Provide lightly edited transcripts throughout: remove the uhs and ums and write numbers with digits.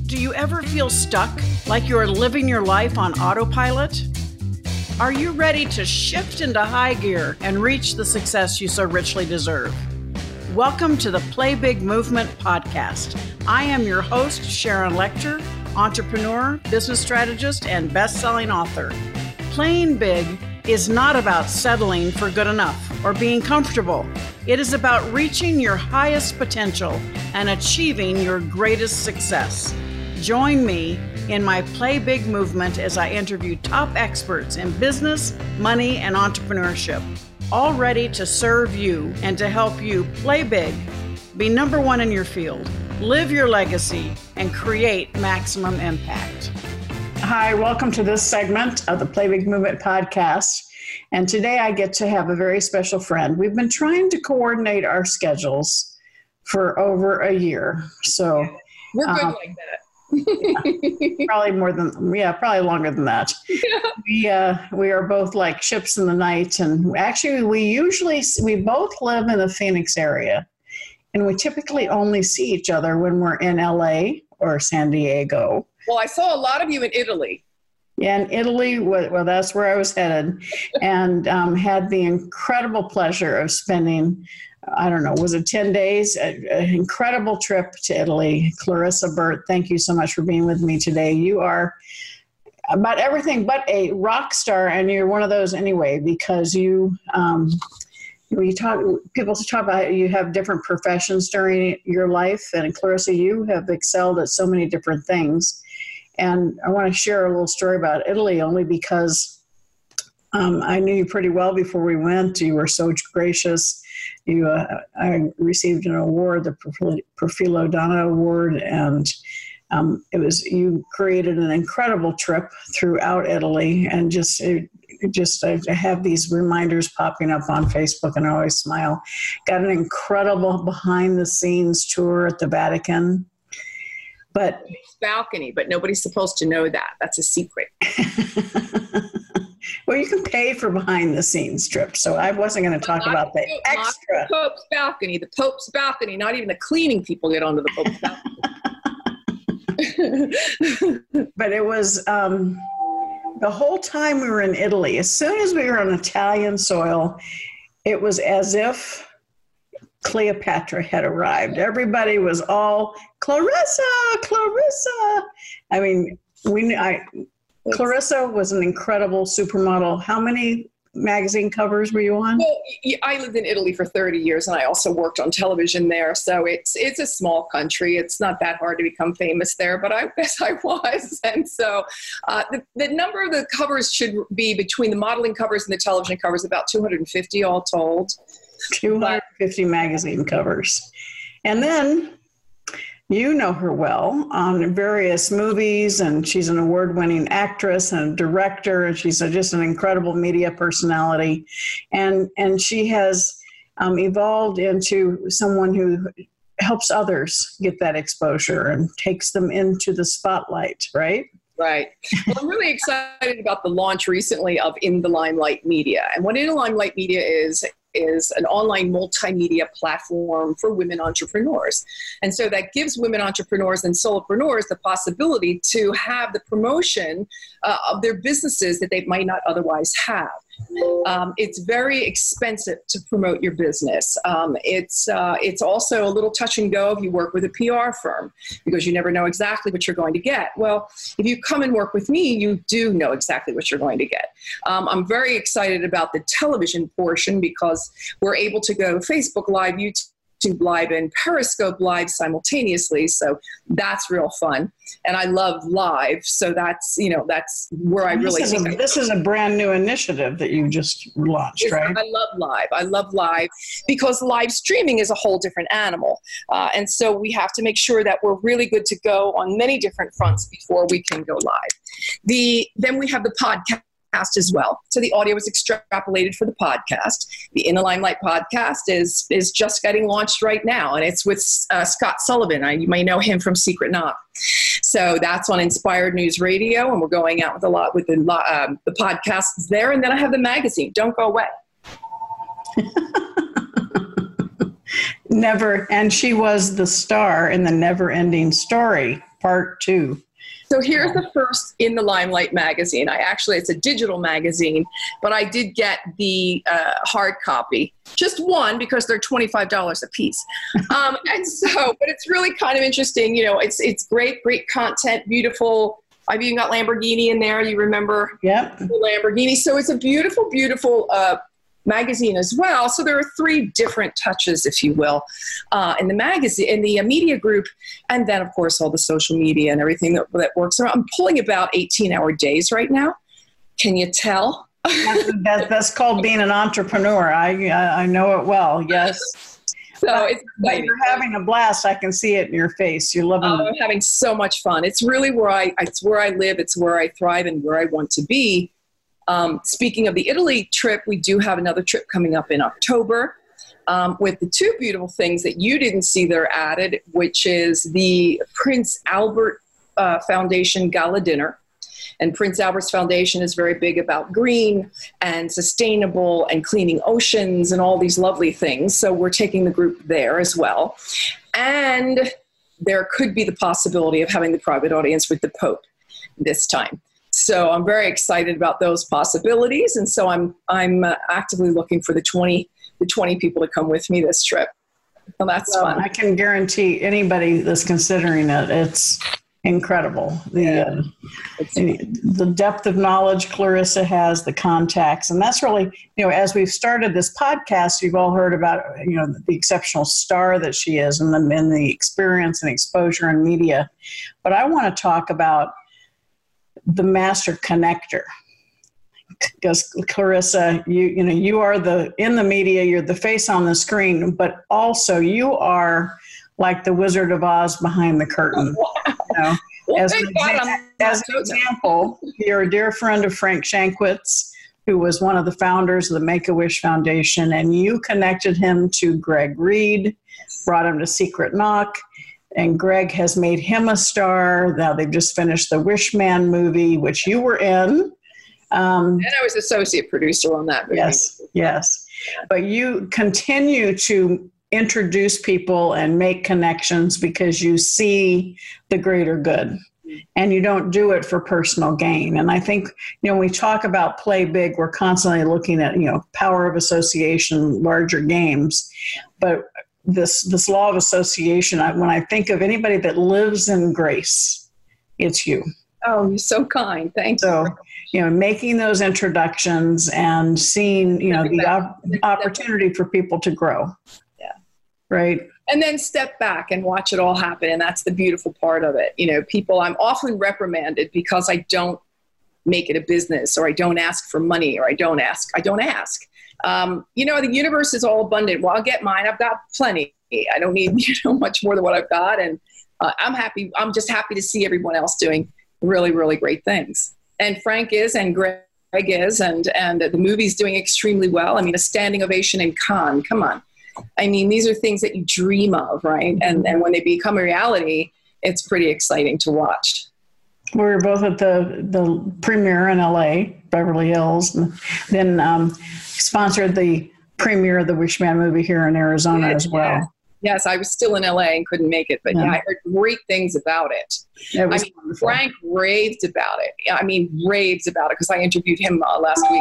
Do you ever feel stuck, like you're living your life on autopilot? Are you ready to shift into high gear and reach the success you so richly deserve? Welcome to the Play Big Movement podcast. I am your host, Sharon Lechter, entrepreneur, business strategist, and best-selling author. Playing big is not about settling for good enough or being comfortable. It is about reaching your highest potential and achieving your greatest success. Join me in my Play Big movement as I interview top experts in business, money, and entrepreneurship, all ready to serve you and to help you play big, be number one in your field, live your legacy, and create maximum impact. Hi, welcome to this segment of the Play Big Movement podcast. And today I get to have a very special friend. We've been trying to coordinate our schedules for over a year. So we're good like that. Probably longer than that. Yeah. We are both like ships in the night, and actually we both live in the Phoenix area, and we typically only see each other when we're in LA or San Diego. Well, I saw a lot of you in Italy. Yeah, in Italy, well, that's where I was headed, and had the incredible pleasure of spending, was it 10 days? An incredible trip to Italy. Clarissa Burt, thank you so much for being with me today. You are about everything but a rock star, and you're one of those anyway, because people talk about you have different professions during your life, and Clarissa, you have excelled at so many different things. And I want to share a little story about Italy only because I knew you pretty well before we went. You were so gracious. I received an award, the Profilo Donna Award, and you created an incredible trip throughout Italy, and I have these reminders popping up on Facebook, and I always smile. Got an incredible behind-the-scenes tour at the Vatican. But balcony, but nobody's supposed to know that. That's a secret. Well, you can pay for behind-the-scenes trips, so I wasn't going to talk about the extra. The Pope's balcony. Not even the cleaning people get onto the Pope's balcony. But it was the whole time we were in Italy. As soon as we were on Italian soil, it was as if Cleopatra had arrived. Everybody was all Clarissa. I mean, Clarissa was an incredible supermodel. How many magazine covers were you on? Well, I lived in Italy for 30 years, and I also worked on television there. So it's a small country. It's not that hard to become famous there, but I guess I was. And so the number of the covers should be between the modeling covers and the television covers, about 250 all told. 250 magazine covers. And then you know her well on various movies, and she's an award-winning actress and director, and she's just an incredible media personality. And she has evolved into someone who helps others get that exposure and takes them into the spotlight, right? Right. Well, I'm really excited about the launch recently of In the Limelight Media. And what In the Limelight Media is an online multimedia platform for women entrepreneurs. And so that gives women entrepreneurs and solopreneurs the possibility to have the promotion of their businesses that they might not otherwise have. It's very expensive to promote your business. It's also a little touch and go if you work with a PR firm, because you never know exactly what you're going to get. Well, if you come and work with me, you do know exactly what you're going to get. I'm very excited about the television portion because we're able to go Facebook Live, YouTube Live, and Periscope Live simultaneously. So that's real fun. And I love live. So that's where I really think this is a brand new initiative that you just launched, right? I love live because live streaming is a whole different animal. And so we have to make sure that we're really good to go on many different fronts before we can go live. Then we have the podcast as well. So the audio is extrapolated for the podcast. The In the Limelight podcast is just getting launched right now, and it's with Scott Sullivan. You may know him from Secret Knock. So that's on Inspired News Radio, and we're going out with the podcasts there. And then I have the magazine. Don't go away. Never, and she was the star in the Never Ending Story part 2. So here's the first In the Limelight magazine. It's a digital magazine, but I did get the hard copy. Just one, because they're $25 a piece. But it's really kind of interesting. It's great content, beautiful. I've even got Lamborghini in there. You remember? Yep. The Lamborghini. So it's a beautiful, beautiful magazine as well. So there are 3 different touches, if you will, in the magazine, in the media group, and then of course all the social media and everything that works around. I'm pulling about 18-hour days right now. Can you tell? That's called being an entrepreneur. I know it well. Yes. So it's exciting. You're having a blast. I can see it in your face. You're loving it. I'm having so much fun. It's really it's where I live. It's where I thrive and where I want to be. Speaking of the Italy trip, we do have another trip coming up in October with the 2 beautiful things that you didn't see that are added, which is the Prince Albert Foundation Gala Dinner. And Prince Albert's Foundation is very big about green and sustainable and cleaning oceans and all these lovely things. So we're taking the group there as well. And there could be the possibility of having the private audience with the Pope this time. So I'm very excited about those possibilities. And so I'm actively looking for the 20 people to come with me this trip. So that's fun. I can guarantee anybody that's considering it, it's incredible. The depth of knowledge Clarissa has, the contacts, and that's really, as we've started this podcast, you've all heard about, the exceptional star that she is and the experience and exposure in media. But I want to talk about the master connector. Because Clarissa, you are in the media, you're the face on the screen, but also you are like the Wizard of Oz behind the curtain. Wow. As an example, you're a dear friend of Frank Shankwitz, who was one of the founders of the Make-A-Wish Foundation, and you connected him to Greg Reed, brought him to Secret Knock, and Greg has made him a star. Now they've just finished the Wish Man movie, which you were in. And I was associate producer on that movie. Yes. But you continue to introduce people and make connections because you see the greater good. And you don't do it for personal gain. And I think, when we talk about play big, we're constantly looking at, power of association, larger games. But this law of association, when I think of anybody that lives in grace, it's you. Oh, you're so kind. Thank you. So, making those introductions and seeing, the opportunity for people to grow. Yeah. Right. And then step back and watch it all happen. And that's the beautiful part of it. I'm often reprimanded because I don't make it a business, or I don't ask for money, or I don't ask. The universe is all abundant. Well, I'll get mine. I've got plenty. I don't need, much more than what I've got. And I'm happy. I'm just happy to see everyone else doing really, really great things. And Frank is, and Greg is, and the movie's doing extremely well. I mean, a standing ovation in Cannes. Come on. I mean, these are things that you dream of, right? And when they become a reality, it's pretty exciting to watch. We were both at the premiere in LA, Beverly Hills, and then sponsored the premiere of the Wish Man movie here in Arizona as well. Yeah. Yes, I was still in LA and couldn't make it, but I heard great things about it. Frank raved about it. Raves about it, because I interviewed him last week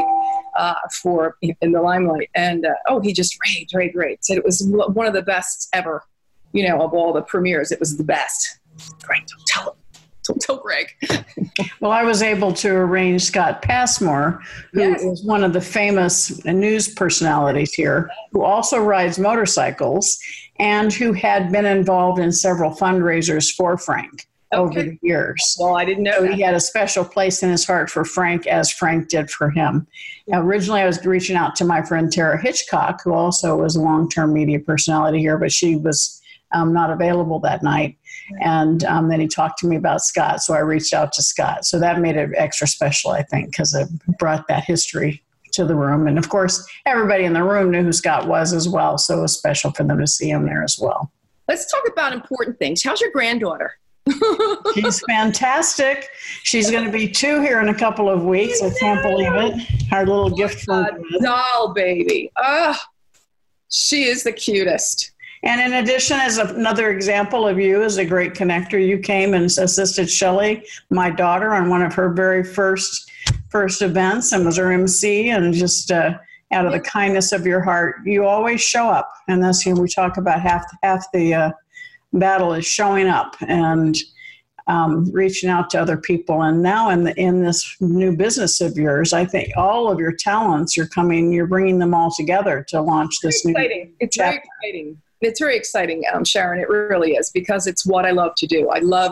for In the Limelight, and he just raved. Said it was one of the best ever. Of all the premieres, it was the best. Greg, don't tell him. Don't tell Greg. Well, I was able to arrange Scott Passmore, who is one of the famous news personalities here, who also rides motorcycles and who had been involved in several fundraisers for Frank over the years. Well, I didn't know that. He had a special place in his heart for Frank, as Frank did for him. Now, originally, I was reaching out to my friend Tara Hitchcock, who also was a long-term media personality here, but she was not available that night. And then he talked to me about Scott, so I reached out to Scott. So that made it extra special, I think, because it brought that history to the room. And, of course, everybody in the room knew who Scott was as well, so it was special for them to see him there as well. Let's talk about important things. How's your granddaughter? She's fantastic. She's going to be 2 here in a couple of weeks. I can't believe it. Our little gift from doll baby. Oh, she is the cutest. And in addition, as another example of you as a great connector, you came and assisted Shelley, my daughter, on one of her very first events and was her MC, and just out of the kindness of your heart, you always show up. And that's, we talk about half the battle is showing up and reaching out to other people. And now in this new business of yours, I think all of your talents you're bringing them all together to launch this new chapter. It's very exciting. It's very exciting, Sharon. It really is, because it's what I love to do. I love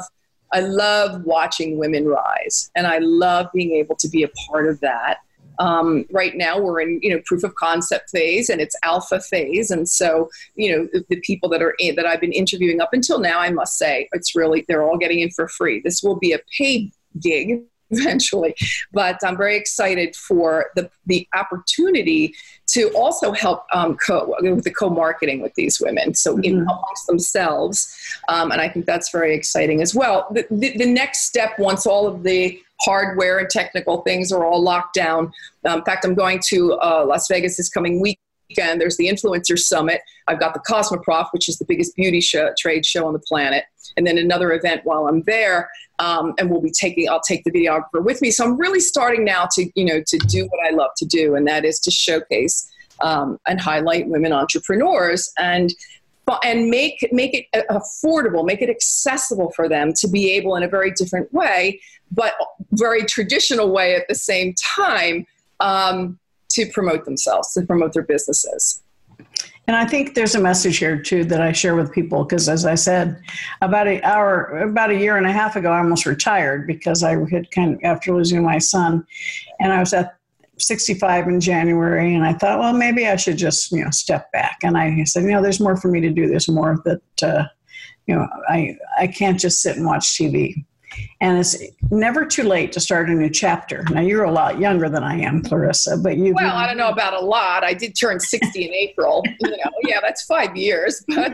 watching women rise, and I love being able to be a part of that. Right now we're in, proof of concept phase, and it's alpha phase. And so, the people that I've been interviewing up until now, I must say, they're all getting in for free. This will be a paid gig eventually, but I'm very excited for the opportunity to also help with the co-marketing with these women. So amongst themselves. And I think that's very exciting as well. The next step, once all of the hardware and technical things are all locked down. In fact, I'm going to Las Vegas this coming weekend. There's the Influencer Summit. I've got the Cosmoprof, which is the biggest beauty trade show on the planet. And then another event while I'm there. And I'll take the videographer with me. So I'm really starting now to do what I love to do. And that is to showcase and highlight women entrepreneurs and make it affordable, make it accessible for them to be able, in a very different way, but very traditional way at the same time, to promote themselves, to promote their businesses. And I think there's a message here too that I share with people, because as I said, about a year and a half ago, I almost retired because I had after losing my son, and I was at 65 in January, and I thought, well, maybe I should just, step back. And I said, there's more for me to do. There's more that, I can't just sit and watch TV. And it's never too late to start a new chapter. Now, you're a lot younger than I am, Clarissa, but you. Well, I don't know about a lot. I did turn 60 in April. Yeah, that's 5 years. But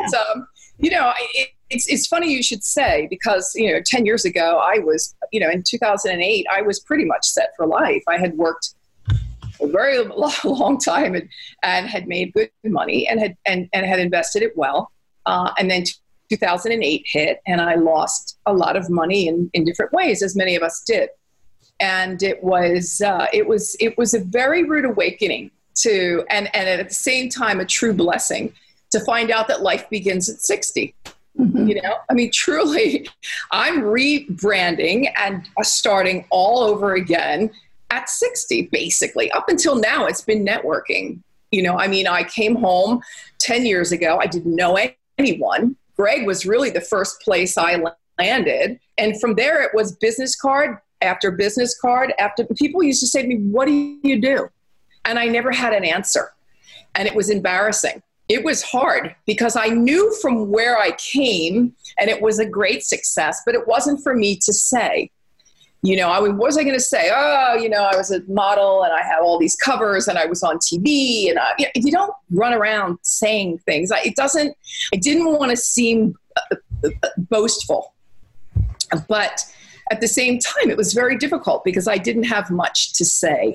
it's funny you should say, because 10 years ago, I was, in 2008, I was pretty much set for life. I had worked a very long time and had made good money and had invested it well. And then 2008 hit, and I lost a lot of money in different ways, as many of us did. And it was a very rude awakening and at the same time, a true blessing to find out that life begins at 60. Mm-hmm. Truly, I'm rebranding and starting all over again at 60, basically. Up until now, it's been networking. I came home 10 years ago. I didn't know anyone. Greg was really the first place I landed. And from there, it was business card after business card. After people used to say to me, what do you do? And I never had an answer. And it was embarrassing. It was hard because I knew from where I came, and it was a great success, but it wasn't for me to say. What was I going to say? I was a model and I had all these covers and I was on TV, and you don't run around saying things. I didn't want to seem boastful, but at the same time, it was very difficult because I didn't have much to say,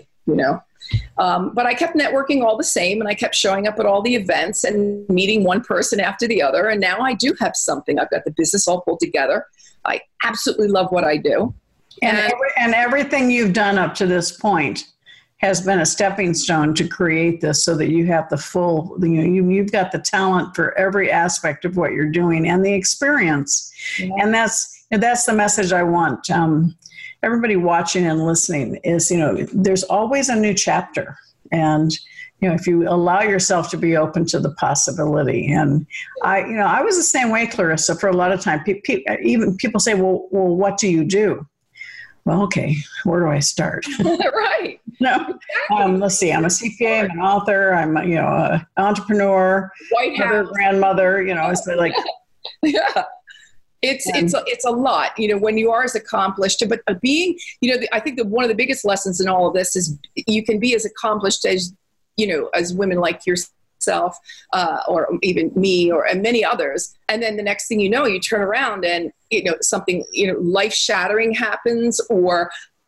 but I kept networking all the same, and I kept showing up at all the events and meeting one person after the other. And now I do have something. I've got the business all pulled together. I absolutely love what I do. And everything you've done up to this point has been a stepping stone to create this, so that you have the full, you've got the talent for every aspect of what you're doing and the experience. Yeah. And that's the message I want. Everybody watching and listening is, there's always a new chapter. And, if you allow yourself to be open to the possibility. And I was the same way, Clarissa, for a lot of time. Even people say, well, what do you do? Well, okay, where do I start? Right. Let's see. I'm a CPA, I'm an author, I'm an entrepreneur, White House, grandmother. It's like, yeah, it's a lot. When you are as accomplished, but being, I think that one of the biggest lessons in all of this is you can be as accomplished as as women like yourself, or even me, and many others. And then the next thing you turn around and, something, life shattering happens, or,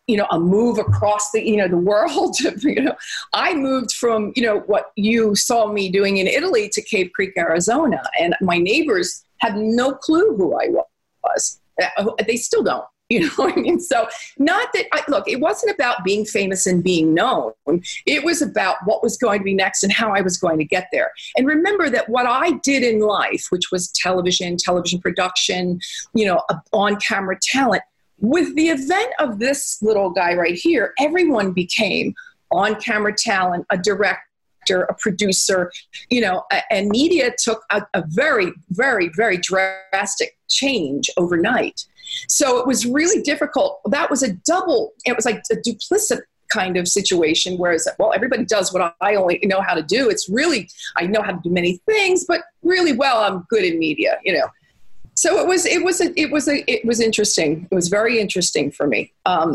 a move across the world. I moved from, what you saw me doing in Italy to Cave Creek, Arizona. And my neighbors had no clue who I was. They still don't. You know what I mean? So not that, look, it wasn't about being famous and being known. It was about what was going to be next and how I was going to get there. And remember that what I did in life, which was television production, on-camera talent, with the event of this little guy right here, everyone became on-camera talent, a director, a producer, and media took a very, very, very drastic change overnight. So it was really difficult. That was it was like a duplicit kind of situation, whereas, well, everybody does what I only know how to do. It's really, I know how to do many things, but really, well, I'm good in media, So it was interesting. It was very interesting for me.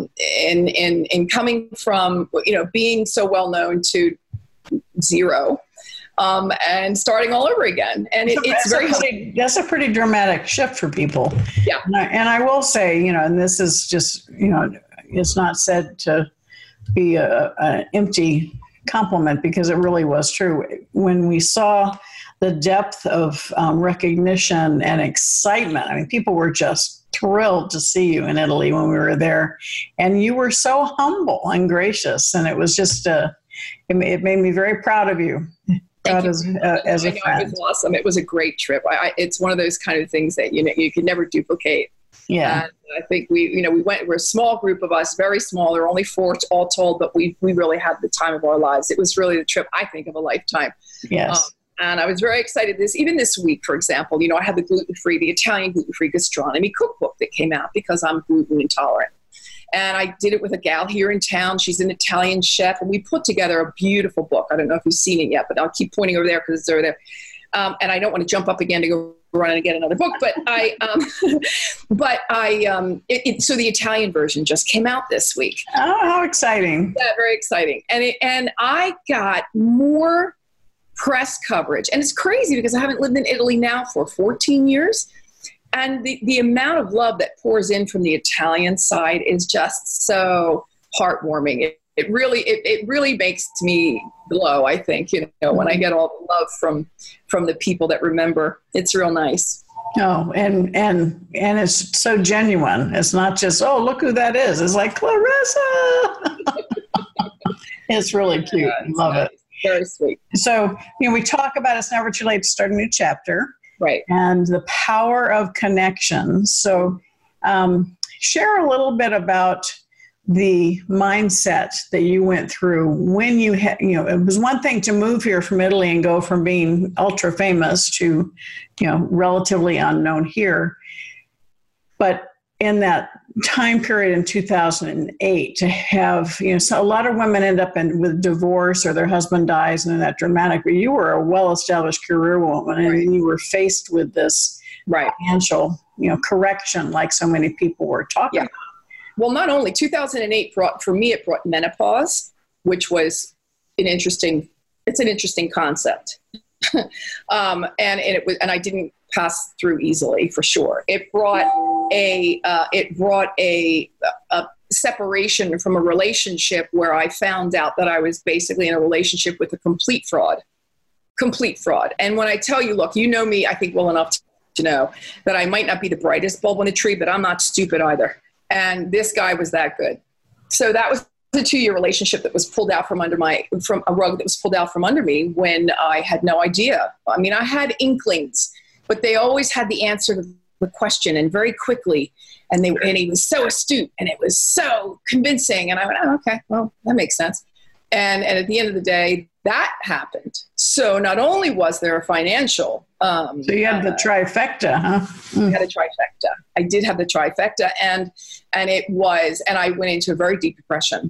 And coming from, being so well known to zero, and starting all over again. And that's a pretty dramatic shift for people. Yeah. And I will say, and this is just, it's not said to be an empty compliment, because it really was true. When we saw the depth of recognition and excitement, I mean, people were just thrilled to see you in Italy when we were there. And you were so humble and gracious. And it was just, it made me very proud of you. As a friend. It was awesome. It was a great trip. It's one of those kind of things that you can never duplicate. Yeah, and I think we went. We're a small group of us, very small. There were only 4 all told, but we really had the time of our lives. It was really the trip, I think, of a lifetime. Yes. And I was very excited. Even this week, for example, I had the Italian gluten-free gastronomy cookbook that came out because I'm gluten intolerant. And I did it with a gal here in town. She's an Italian chef. And we put together a beautiful book. I don't know if you've seen it yet, but I'll keep pointing over there because it's over there. And I don't want to jump up again to go run and get another book. But so the Italian version just came out this week. Oh, how exciting. Yeah, very exciting. And I got more press coverage. And it's crazy because I haven't lived in Italy now for 14 years. And the amount of love that pours in from the Italian side is just so heartwarming. It really makes me glow, I think, when I get all the love from the people that remember. It's real nice. Oh, and it's so genuine. It's not just, oh, look who that is. It's like, Clarissa. It's really cute. Yeah, love nice. It. Very sweet. So, we talk about it's never too late to start a new chapter. Right. And the power of connection. So share a little bit about the mindset that you went through when you had, it was one thing to move here from Italy and go from being ultra famous to, relatively unknown here. But in that time period in 2008 to have, so a lot of women end up with divorce or their husband dies and then that dramatic, but you were a well-established career woman and right. you were faced with this financial, correction like so many people were talking about. Well, not only 2008 brought menopause, which was an interesting concept. And I didn't pass through easily for sure. It brought a separation from a relationship where I found out that I was basically in a relationship with a complete fraud. And when I tell you, look, you know me, I think well enough to know that I might not be the brightest bulb on a tree, but I'm not stupid either. And this guy was that good. So that was a 2-year relationship that was pulled out from a rug that was pulled out from under me when I had no idea. I mean, I had inklings, but they always had the answer to the question and very quickly. And he was so astute and it was so convincing. And I went, oh, okay, well, that makes sense. And at the end of the day, that happened. So not only was there a financial... so you had the trifecta, huh? I had a trifecta. I did have the trifecta. And I went into a very deep depression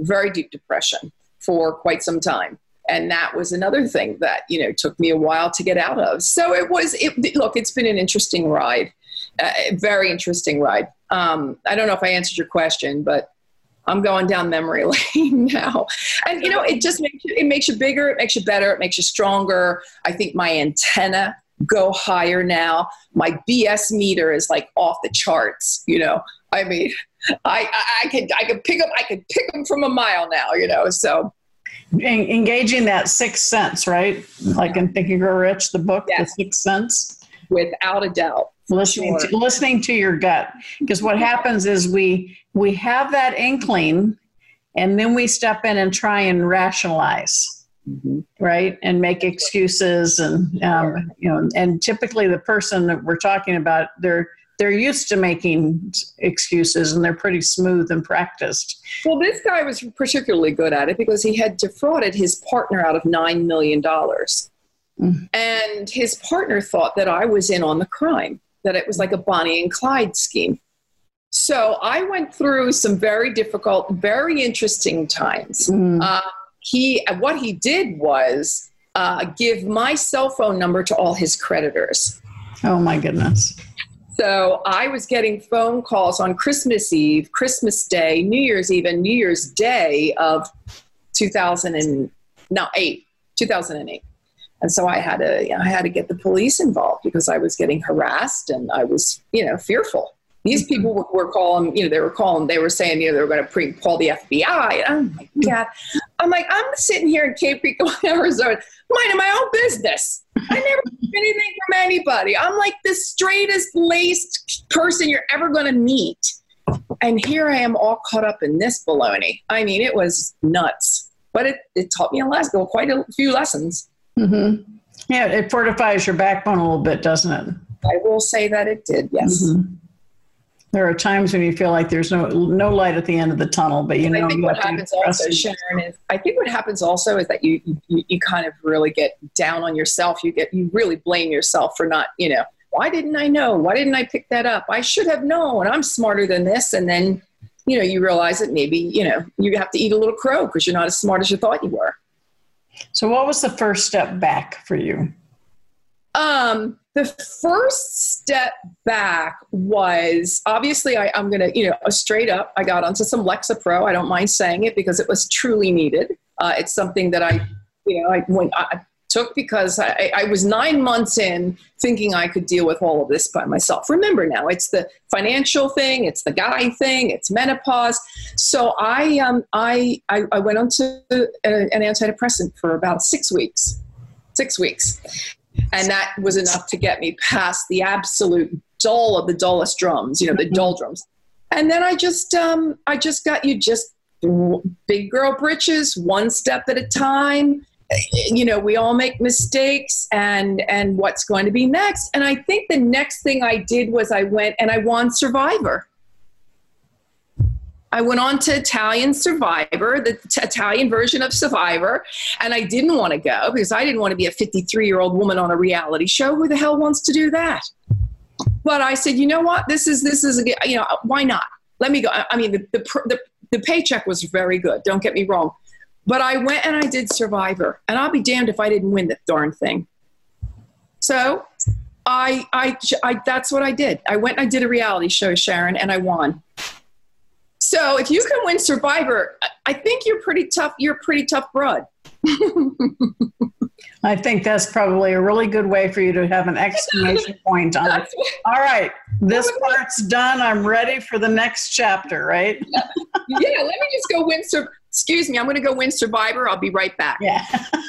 for quite some time. And that was another thing that, took me a while to get out of. So it's been an interesting ride, very interesting ride. I don't know if I answered your question, but I'm going down memory lane now. And, it just makes you bigger, it makes you better, it makes you stronger. I think my antenna go higher now. My BS meter is like off the charts, you know. I mean, I could pick them from a mile now, you know. So engaging that sixth sense, right? Like in Think and Grow Rich, the book, yes. The Sixth Sense. Without a doubt. Listening to your gut. Because what happens is we have that inkling, and then we step in and try and rationalize, right? And make excuses, and you know, and typically the person that we're talking about, they're used to making excuses, and they're pretty smooth and practiced. Well, this guy was particularly good at it because he had defrauded his partner out of $9 million. And his partner thought that I was in on the crime, that it was like a Bonnie and Clyde scheme. So I went through some very difficult, very interesting times. What he did was give my cell phone number to all his creditors. Oh my goodness. So I was getting phone calls on Christmas Eve, Christmas Day, New Year's Eve, and New Year's Day of 2008. And so I had to get the police involved because I was getting harassed and I was, you know, fearful. These people were calling, you know, they were saying, you know, they were going to call the FBI. And oh my God. I'm like, I'm sitting here in Cape Rico, Arizona, minding my own business. I never took anything from anybody. I'm like the straightest laced person you're ever going to meet. And here I am all caught up in this baloney. I mean, it was nuts, but it taught me quite a few lessons. Mm-hmm. Yeah, it fortifies your backbone a little bit, doesn't it? I will say that it did, yes. Mm-hmm. There are times when you feel like there's no light at the end of the tunnel, but you know. I think what happens also, Sharon, is that you kind of really get down on yourself. You really blame yourself for not, you know, why didn't I know? Why didn't I pick that up? I should have known. I'm smarter than this. And then, you know, you realize that maybe, you know, you have to eat a little crow because you're not as smart as you thought you were. So what was the first step back for you? The first step back was obviously I'm going to, you know, straight up, I got onto some Lexapro. I don't mind saying it because it was truly needed. It's something that I took because I was 9 months in thinking I could deal with all of this by myself. Remember now, it's the financial thing, it's the guy thing, it's menopause. So I went on to an antidepressant for about 6 weeks. 6 weeks. And that was enough to get me past the absolute dull of the dullest drums, you know, the dull drums. And then I just got big girl britches, one step at a time. You know, we all make mistakes and what's going to be next. And I think the next thing I did was I went and I won Survivor. I went on to Italian Survivor, the Italian version of Survivor, and I didn't want to go because I didn't want to be a 53-year-old woman on a reality show. Who the hell wants to do that? But I said, you know what? This is you know, why not? Let me go. I mean, the paycheck was very good. Don't get me wrong. But I went and I did Survivor, and I'll be damned if I didn't win the darn thing. So I that's what I did. I went and I did a reality show, Sharon, and I won. So if you can win Survivor, I think you're pretty tough. You're a pretty tough broad. I think that's probably a really good way for you to have an exclamation point on it. All right, this part's done. I'm ready for the next chapter, right? Yeah, let me just go win. Excuse me, I'm going to go win Survivor. I'll be right back. Yeah.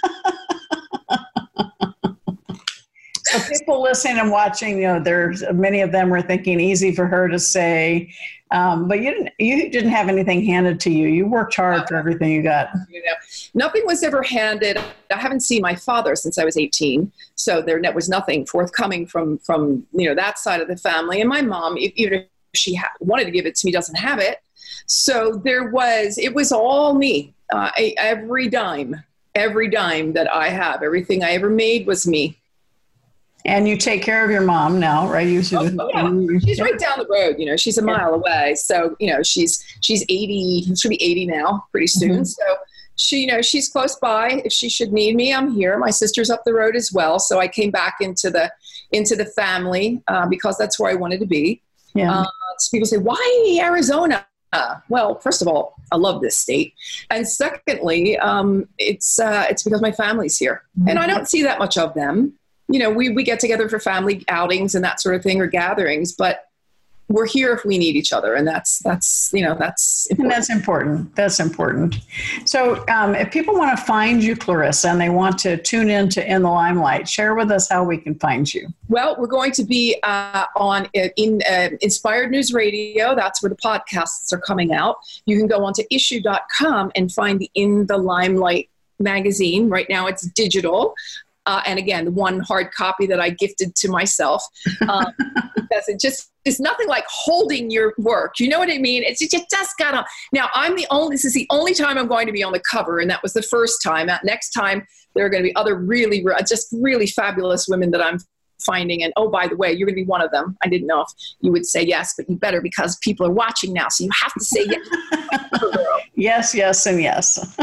So people listening and watching, you know, there's many of them were thinking easy for her to say, but you didn't have anything handed to you. You worked hard for everything you got. You know, nothing was ever handed. I haven't seen my father since I was 18, so there was nothing forthcoming from you know, that side of the family. And my mom, even if she wanted to give it to me, doesn't have it. So it was all me. Every dime that I have, everything I ever made was me. And you take care of your mom now, right? Yeah. She's right down the road. You know, she's a mile away. So, you know, she's 80. She'll be 80 now pretty soon. Mm-hmm. So she, you know, she's close by. If she should need me, I'm here. My sister's up the road as well. So I came back into the family because that's where I wanted to be. Yeah. People say, why Arizona? Well, first of all, I love this state. And secondly, it's because my family's here. Mm-hmm. And I don't see that much of them. we get together for family outings and that sort of thing, or gatherings, but we're here if we need each other. And that's important. And that's important. That's important. So if people want to find you, Clarissa, and they want to tune into In the Limelight, share with us how we can find you. Well, we're going to be on Inspired News Radio. That's where the podcasts are coming out. You can go onto issue.com and find the In the Limelight magazine. Right now it's digital. And again, the one hard copy that I gifted to myself, because it's nothing like holding your work. You know what I mean? It just gotta. Now, this is the only time I'm going to be on the cover, and that was the first time. Next time, there are going to be other really fabulous women that I'm finding. And oh, by the way, you're going to be one of them. I didn't know if you would say yes, but you better, because people are watching now. So you have to say yes. yes, and yes.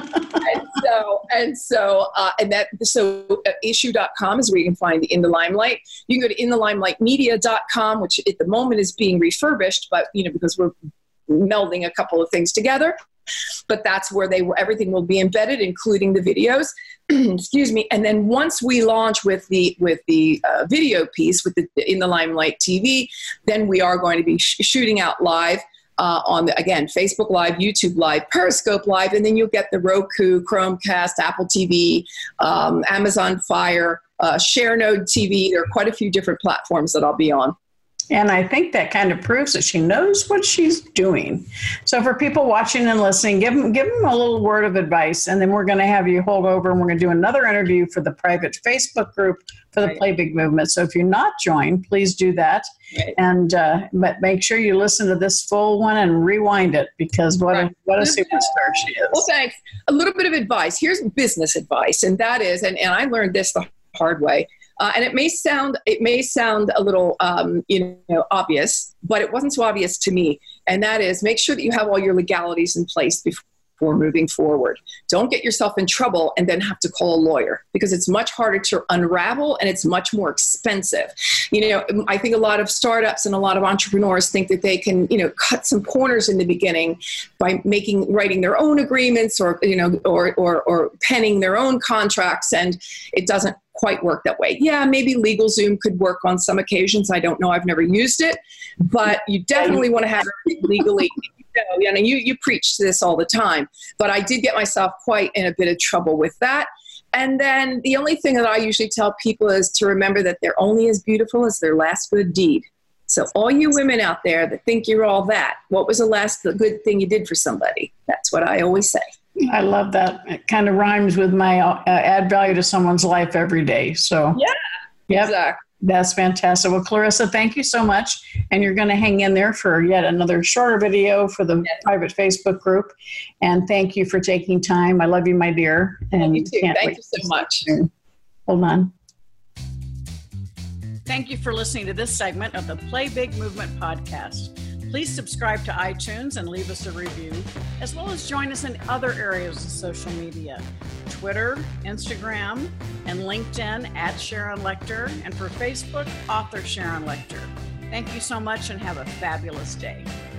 So issue.com is where you can find the In the Limelight. You can go to inthelimelightmedia.com, which at the moment is being refurbished, but because we're melding a couple of things together. But that's where everything will be embedded, including the videos. Excuse me. And then once we launch with the video piece, with the In the Limelight TV, then we are going to be shooting out live on Facebook Live, YouTube Live, Periscope Live, and then you'll get the Roku, Chromecast, Apple TV, Amazon Fire, ShareNode TV. There are quite a few different platforms that I'll be on. And I think that kind of proves that she knows what she's doing. So for people watching and listening, give them a little word of advice, and then we're going to have you hold over, and we're going to do another interview for the private Facebook group for the Play Big movement. So if you're not joined, please do that. Right. And but make sure you listen to this full one and rewind it, because what a superstar she is. Well, thanks. A little bit of advice. Here's business advice, and that is, and I learned this the hard way. And it may sound a little, obvious, but it wasn't so obvious to me. And that is, make sure that you have all your legalities in place before moving forward. Don't get yourself in trouble and then have to call a lawyer, because it's much harder to unravel and it's much more expensive. I think a lot of startups and a lot of entrepreneurs think that they can, cut some corners in the beginning by writing their own agreements or penning their own contracts, and it doesn't quite work that way. Yeah, maybe LegalZoom could work on some occasions. I don't know. I've never used it, but you definitely want to have it legally. You preach this all the time, but I did get myself quite in a bit of trouble with that. And then the only thing that I usually tell people is to remember that they're only as beautiful as their last good deed. So all you women out there that think you're all that, what was the good thing you did for somebody? That's what I always say. I love that. It kind of rhymes with my add value to someone's life every day. So yeah, exactly. That's fantastic. Well, Clarissa, thank you so much. And you're going to hang in there for yet another shorter video for the private Facebook group. And thank you for taking time. I love you, my dear. And you too. Thank you so much. Hold on. Thank you for listening to this segment of the Play Big Movement podcast. Please subscribe to iTunes and leave us a review, as well as join us in other areas of social media, Twitter, Instagram, and LinkedIn @Sharon Lechter, and for Facebook, author Sharon Lechter. Thank you so much and have a fabulous day.